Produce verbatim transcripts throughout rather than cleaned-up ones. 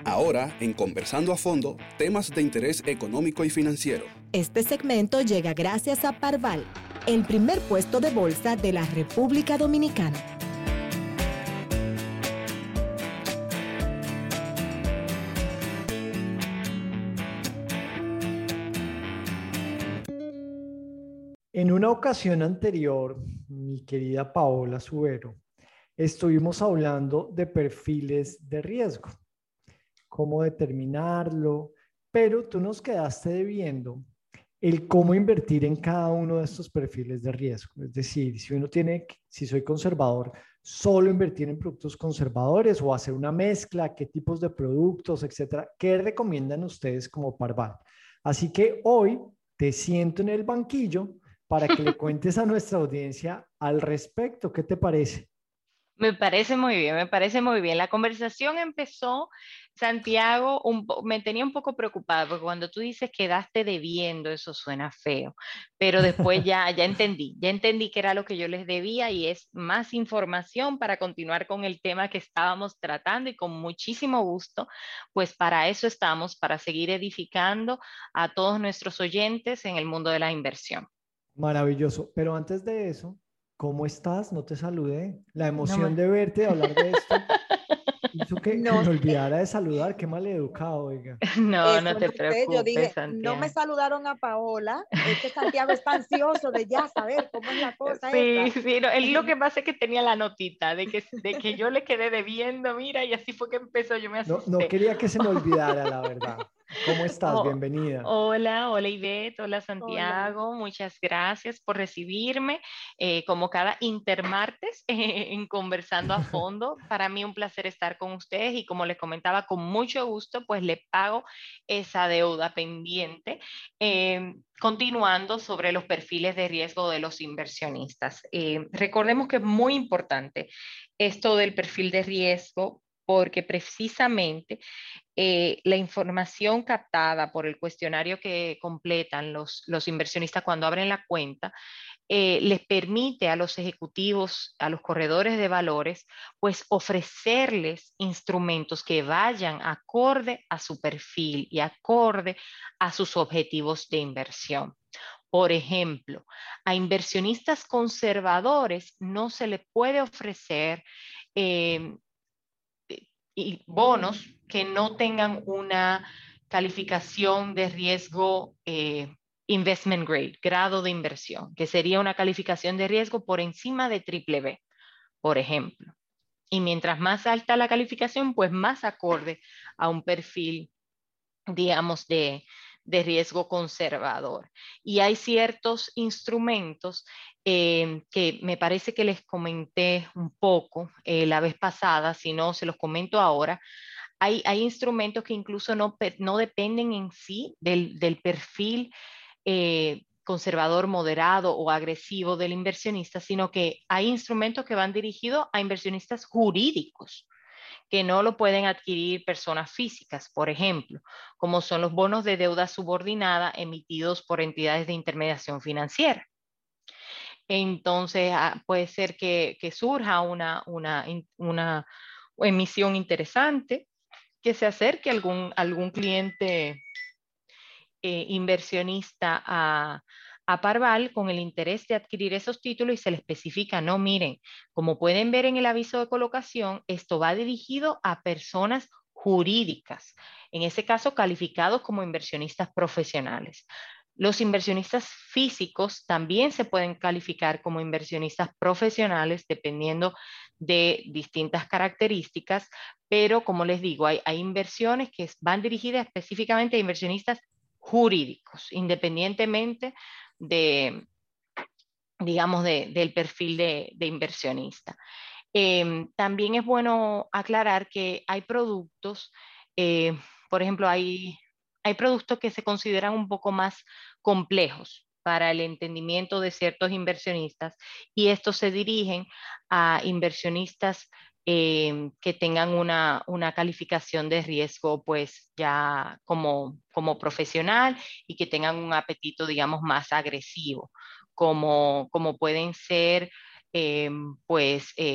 Ahora, en Conversando a Fondo, temas de interés económico y financiero. Este segmento llega gracias a Parval, el primer puesto de bolsa de la República Dominicana. En una ocasión anterior, mi querida Paola Subero, estuvimos hablando de perfiles de riesgo, cómo determinarlo, pero tú nos quedaste debiendo el cómo invertir en cada uno de estos perfiles de riesgo. Es decir, si uno tiene, si soy conservador, solo invertir en productos conservadores o hacer una mezcla, qué tipos de productos, etcétera. ¿Qué recomiendan ustedes como Parval? Así que hoy te siento en el banquillo para que le cuentes a nuestra audiencia al respecto. ¿Qué te parece? Me parece muy bien, me parece muy bien. La conversación empezó, Santiago, un me tenía un poco preocupada porque cuando tú dices quedaste debiendo, eso suena feo, pero después ya, ya entendí, ya entendí que era lo que yo les debía y es más información para continuar con el tema que estábamos tratando y con muchísimo gusto, pues para eso estamos, para seguir edificando a todos nuestros oyentes en el mundo de la inversión. Maravilloso, pero antes de eso, ¿cómo estás? No te saludé. La No emoción me... de verte, de hablar de esto, hizo que, que No me sé, olvidara de saludar. Qué maleducado, oiga. No, no eso te no sé. Yo preocupes, dije, no me Santiago. saludaron a Paola. Es que Santiago está ansioso de ya saber cómo es la cosa Sí, esta. sí, no, él lo que pasa es que tenía la notita de que, de que yo le quedé debiendo, mira, y así fue que empezó, yo me No, no asusté. quería que se me olvidara, la verdad. ¿Cómo estás? Oh, Bienvenida. hola, hola Ivette, hola Hola. Santiago, muchas gracias por recibirme, eh, como cada intermartes eh, en Conversando a Fondo. Para mí un placer estar con ustedes y como les comentaba, con mucho gusto, pues le pago esa deuda pendiente. Eh, continuando sobre los perfiles de riesgo de los inversionistas. Eh, recordemos que es muy importante esto del perfil de riesgo porque precisamente eh, la información captada por el cuestionario que completan los, los inversionistas cuando abren la cuenta, eh, les permite a los ejecutivos, a los corredores de valores, pues ofrecerles instrumentos que vayan acorde a su perfil y acorde a sus objetivos de inversión. Por ejemplo, a inversionistas conservadores no se les puede ofrecer eh, y bonos que no tengan una calificación de riesgo eh, investment grade, grado de inversión, que sería una calificación de riesgo por encima de triple B, por ejemplo. Y mientras más alta la calificación, pues más acorde a un perfil, digamos, de, de riesgo conservador. Y hay ciertos instrumentos eh, que me parece que les comenté un poco eh, la vez pasada, si no, se los comento ahora. Hay, hay instrumentos que incluso no, no dependen en sí del, del perfil eh, conservador, moderado o agresivo del inversionista, sino que hay instrumentos que van dirigidos a inversionistas jurídicos que no lo pueden adquirir personas físicas, por ejemplo, como son los bonos de deuda subordinada emitidos por entidades de intermediación financiera. Entonces, ah, puede ser que, que surja una, una, una emisión interesante, que se acerque algún, algún cliente eh, inversionista a, a Parval con el interés de adquirir esos títulos y se le especifica, no, miren, como pueden ver en el aviso de colocación, esto va dirigido a personas jurídicas, en ese caso calificados como inversionistas profesionales. Los inversionistas físicos también se pueden calificar como inversionistas profesionales dependiendo de distintas características, pero como les digo, hay, hay inversiones que van dirigidas específicamente a inversionistas jurídicos, independientemente de, digamos, de, del perfil de, de inversionista. Eh, también es bueno aclarar que hay productos, eh, por ejemplo, hay, hay productos que se consideran un poco más complejos para el entendimiento de ciertos inversionistas y estos se dirigen a inversionistas eh, que tengan una, una calificación de riesgo pues ya como, como profesional y que tengan un apetito digamos más agresivo, como, como pueden ser eh, pues eh,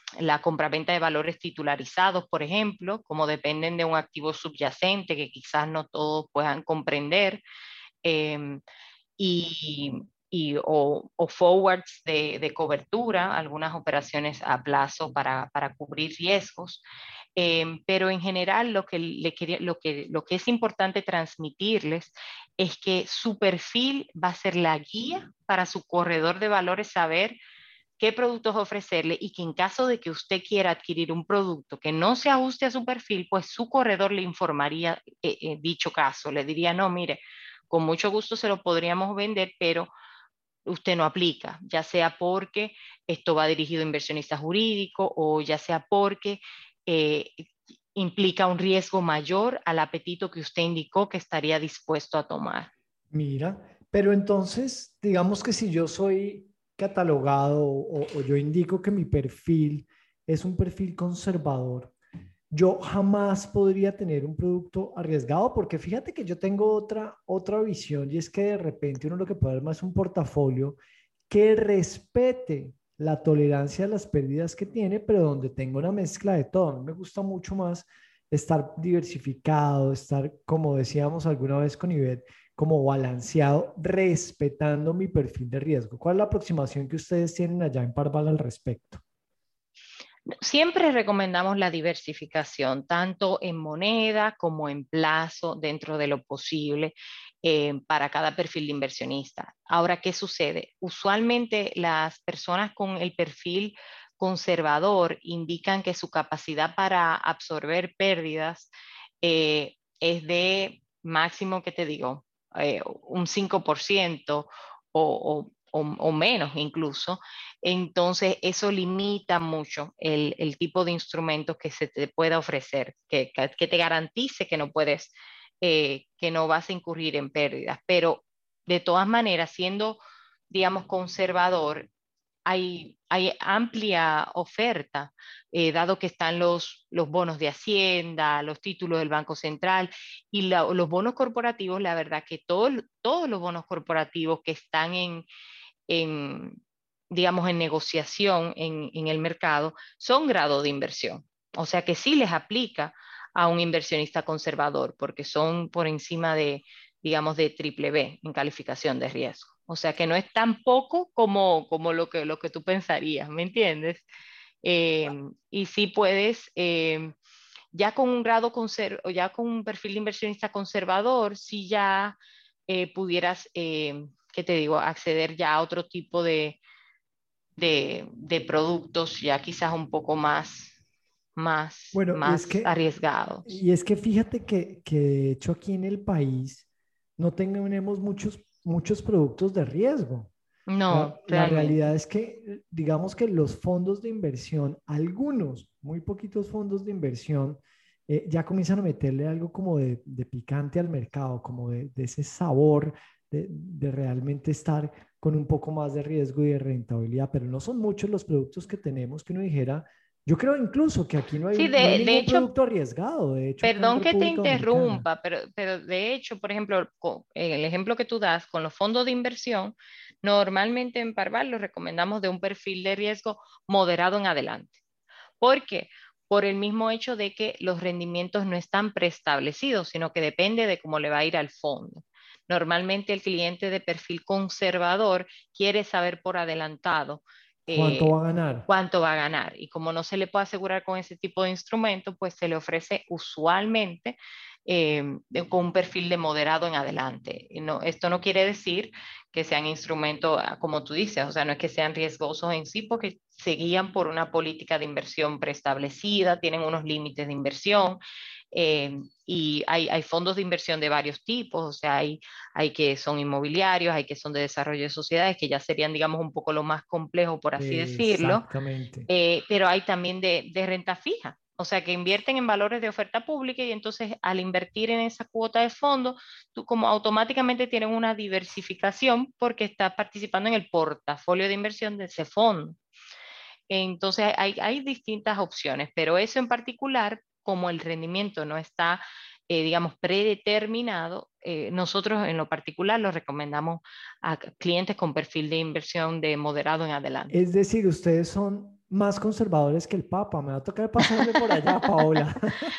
la compraventa de valores titularizados, por ejemplo, como dependen de un activo subyacente que quizás no todos puedan comprender, eh, y, y, o, o forwards de, de cobertura, algunas operaciones a plazo para, para cubrir riesgos. Eh, pero en general lo que, le quería, lo, que, lo que es importante transmitirles es que su perfil va a ser la guía para su corredor de valores, saber qué productos ofrecerle, y que en caso de que usted quiera adquirir un producto que no se ajuste a su perfil, pues su corredor le informaría eh, eh, dicho caso, le diría, no, mire, con mucho gusto se lo podríamos vender, pero usted no aplica, ya sea porque esto va dirigido a inversionistas jurídicos o ya sea porque eh, implica un riesgo mayor al apetito que usted indicó que estaría dispuesto a tomar. Mira, pero entonces, digamos que si yo soy catalogado o, o yo indico que mi perfil es un perfil conservador, yo jamás podría tener un producto arriesgado, porque fíjate que yo tengo otra, otra visión, y es que de repente uno lo que puede armar es un portafolio que respete la tolerancia a las pérdidas que tiene, pero donde tenga una mezcla de todo. A mí me gusta mucho más estar diversificado, estar, como decíamos alguna vez con Ivette, como balanceado, respetando mi perfil de riesgo. ¿Cuál es la aproximación que ustedes tienen allá en Parval al respecto? Siempre recomendamos la diversificación, tanto en moneda como en plazo, dentro de lo posible, eh, para cada perfil de inversionista. Ahora, ¿qué sucede? Usualmente las personas con el perfil conservador indican que su capacidad para absorber pérdidas eh, es de máximo, ¿qué te digo? Eh, un cinco por ciento o, o o, o menos incluso. Entonces eso limita mucho el, el tipo de instrumentos que se te pueda ofrecer, que, que te garantice que no puedes, eh, que no vas a incurrir en pérdidas. Pero de todas maneras, siendo, digamos, conservador, hay, hay amplia oferta, eh, dado que están los, los bonos de Hacienda, los títulos del Banco Central y la, los bonos corporativos. La verdad que todo, todos los bonos corporativos que están en, en, digamos, en negociación en, en el mercado, son grado de inversión. O sea que sí les aplica a un inversionista conservador, porque son por encima de, digamos, de triple B en calificación de riesgo. O sea que no es tan poco como, como lo, que, lo que tú pensarías, ¿me entiendes? Eh, y sí puedes, eh, ya con un grado conser o ya con un perfil de inversionista conservador, sí ya eh, pudieras, eh, ¿qué te digo?, acceder ya a otro tipo de, de, de productos ya quizás un poco más, más, Bueno, y es más que, arriesgados. y es que fíjate que, que de hecho aquí en el país no tenemos muchos, muchos productos de riesgo. No, La, la realidad realmente. es que, digamos que los fondos de inversión, algunos, muy poquitos fondos de inversión, eh, ya comienzan a meterle algo como de, de picante al mercado, como de, de ese sabor de, de realmente estar con un poco más de riesgo y de rentabilidad, pero no son muchos los productos que tenemos que uno dijera, yo creo incluso que aquí no hay, Sí, un- no hay de, de ningún hecho, producto arriesgado, de hecho acá en perdón que te República Dominicana. interrumpa, pero, pero de hecho, por ejemplo, con- el ejemplo que tú das con los fondos de inversión, normalmente en Parval los recomendamos de un perfil de riesgo moderado en adelante. ¿Por qué? Por el mismo hecho de que los rendimientos no están preestablecidos, sino que depende de cómo le va a ir al fondo. Normalmente el cliente de perfil conservador quiere saber por adelantado ¿Cuánto eh, va a ganar? cuánto va a ganar. Y como no se le puede asegurar con ese tipo de instrumento, pues se le ofrece usualmente eh, de- con un perfil de moderado en adelante. Y no, esto no quiere decir que sean instrumentos, ah, como tú dices, o sea, no es que sean riesgosos en sí, porque se guían por una política de inversión preestablecida, tienen unos límites de inversión. Eh, y hay, hay fondos de inversión de varios tipos, o sea, hay, hay que son inmobiliarios, hay que son de desarrollo de sociedades, que ya serían, digamos, un poco lo más complejo, por así decirlo, Exactamente. eh, pero hay también de, de renta fija. O sea, que invierten en valores de oferta pública, y entonces al invertir en esa cuota de fondo, tú como automáticamente tienes una diversificación porque estás participando en el portafolio de inversión de ese fondo. Entonces hay, hay distintas opciones, pero eso en particular, como el rendimiento no está, eh, digamos, predeterminado, eh, nosotros en lo particular lo recomendamos a clientes con perfil de inversión de moderado en adelante. Es decir, ustedes son más conservadores que el Papa. Me va a tocar pasarme por allá, Paola.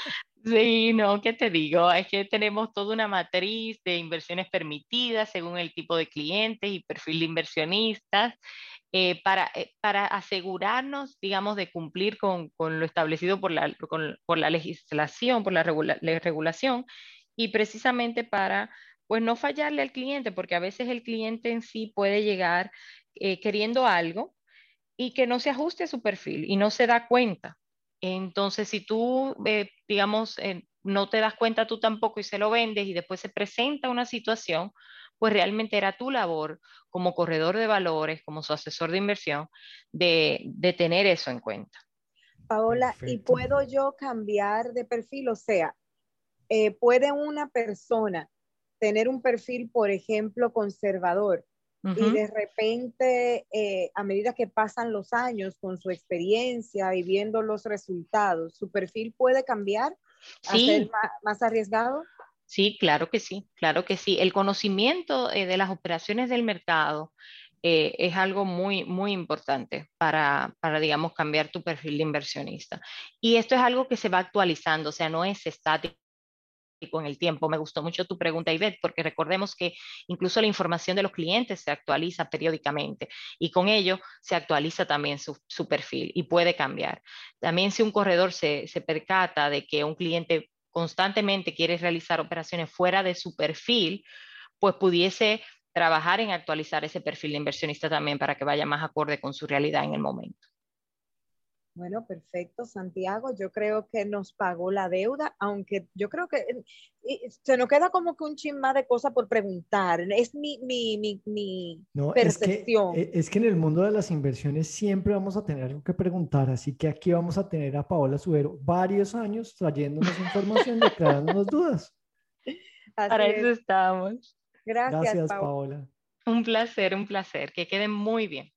Sí, no, ¿qué te digo? Es que tenemos toda una matriz de inversiones permitidas según el tipo de clientes y perfil de inversionistas, eh, para, eh, para asegurarnos, digamos, de cumplir con, con lo establecido por la, con- por la legislación, por la regula- la regulación, y precisamente para, pues, no fallarle al cliente, porque a veces el cliente en sí puede llegar eh, queriendo algo y que no se ajuste a su perfil y no se da cuenta. Entonces, si tú, eh, digamos, eh, no te das cuenta tú tampoco y se lo vendes y después se presenta una situación, pues realmente era tu labor como corredor de valores, como su asesor de inversión, de, de tener eso en cuenta. Paola, ¿y Perfecto. puedo yo cambiar de perfil? O sea, eh, ¿puede una persona tener un perfil, por ejemplo, conservador y Ujú. de repente, eh, a medida que pasan los años con su experiencia y viendo los resultados, su perfil puede cambiar a ser Sí, más, más arriesgado? sí, claro que sí, claro que sí. El conocimiento eh, de las operaciones del mercado eh, es algo muy, muy importante para, para, digamos, cambiar tu perfil de inversionista. Y esto es algo que se va actualizando, o sea, no es estático en el tiempo. Me gustó mucho tu pregunta, Ivette, porque recordemos que incluso la información de los clientes se actualiza periódicamente y con ello se actualiza también su, su perfil y puede cambiar. También si un corredor se, se percata de que un cliente constantemente quiere realizar operaciones fuera de su perfil, pues pudiese trabajar en actualizar ese perfil de inversionista también para que vaya más acorde con su realidad en el momento. Bueno, perfecto, Santiago. Yo creo que nos pagó la deuda, aunque yo creo que eh, y se nos queda como que un chin más de cosas por preguntar. Es mi, mi, mi, mi No, es que, percepción. e- es que en el mundo de las inversiones siempre vamos a tener algo que preguntar, así que aquí vamos a tener a Paola Subero varios años trayéndonos información y aclarándonos dudas. Para Así eso es. estamos. Gracias, Gracias, Paola. Paola. Un placer, un placer. Que queden muy bien.